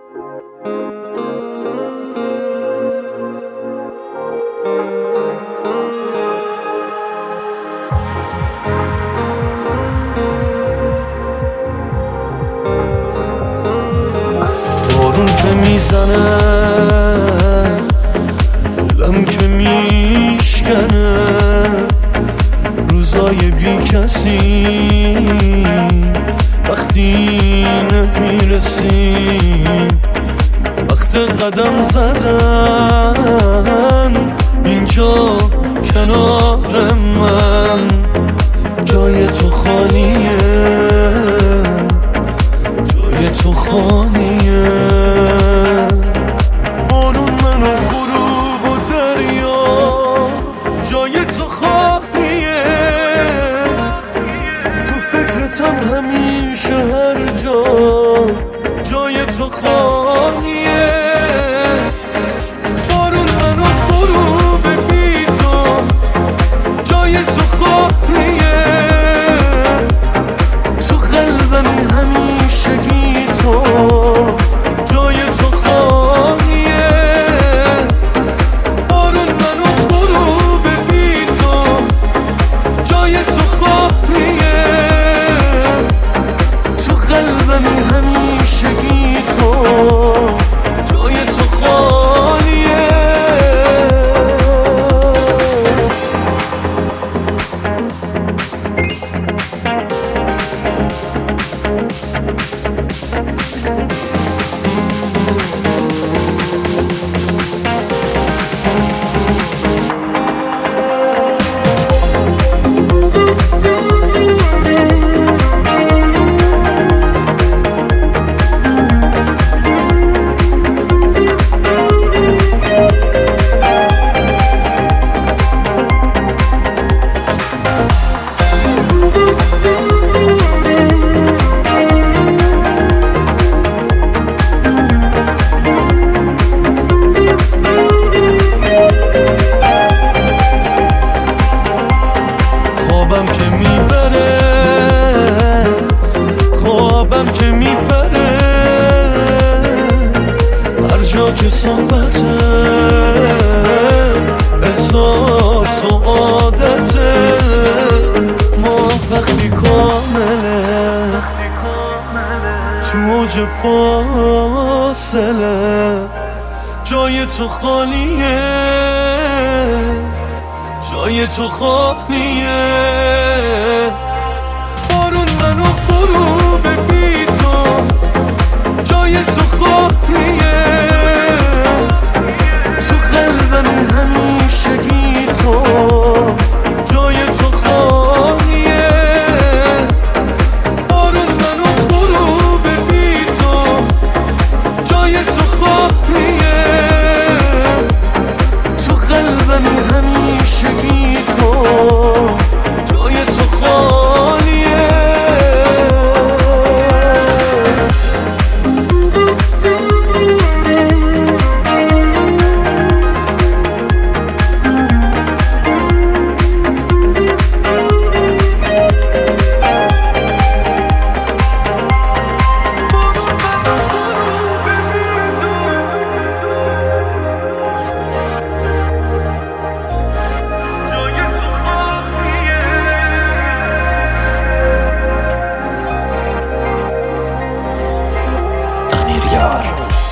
بارون که میزنه دلم که میشکنه، روزای بی کسی وقتی نمیرسیم، وقت قدم زدن اینجا کنار من، جای تو خالیه، جای تو خالیه. بارون منو غروب و دریا، جای تو خالیه، تو فکرتم همیشه هر جا، جای تو خالیه. بارون منو غروب بی تو، جای تو خالیه، تو قلبمی همیشگی تو، جای تو خالیه. بارون منو غروب بی تو، جای تو خالیه، تو قلبمی همیشگی تو، جای تو خالیه. خوابم که میبره، خوابم که میبره، هر جا که صحبته، احساس و عادته، ما وقتی کامله، تو اوج فاصله، جای تو خالیه، جای تو خالیه. بارون منو غروب بی تو، جای تو خالیه، تو قلبمی همیشگی تو، جای تو خالیه. بارون منو غروب بی تو، جای تو خالیه، تو قلبمی همیشگی تو، جای تو خالیه. Amir Yar.